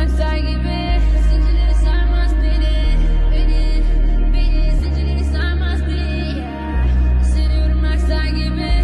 aksar gibi. Zincirleri sarmaz beni. Beni zincirleri sarmaz beni. Hissediyorum aksar gibi.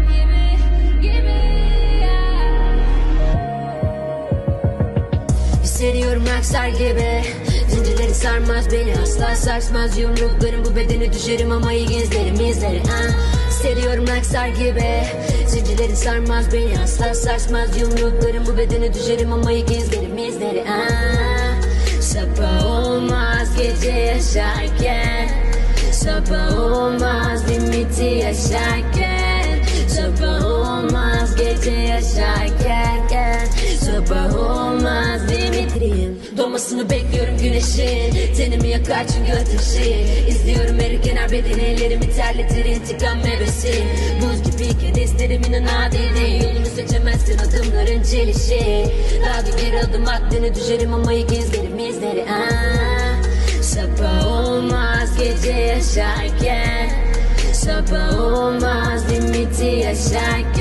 Hissediyorum aksar gibi. Zincirleri sarmaz beni, asla sarsmaz yumruklarım bu bedeni, düşerim ama iyi gizlerim izleri. Hissediyorum aksar gibi. Zincirleri sarmaz beni, asla sarsmaz yumruklarım bu bedeni, düşerim ama iyi gizlerim izleri. Sabah olmaz gece yaşarken, sabah olmaz limiti yaşarken, sabah olmaz gece yaşarken, sabah olmaz limitliyim. Doğmasını bekliyorum güneşin, tenimi yakar çünkü ateşi. İzliyorum erirken her bedeni, ellerimi terletir intikam meyvesi. Buz gibiyken isterim inan adil değil, yolunu seçemezsin adımların çelişi. Daha da bir adım aklını düşerim ama ilk izlerim izleri. Sabah olmaz gece yaşarken, sabah olmaz limiti yaşarken,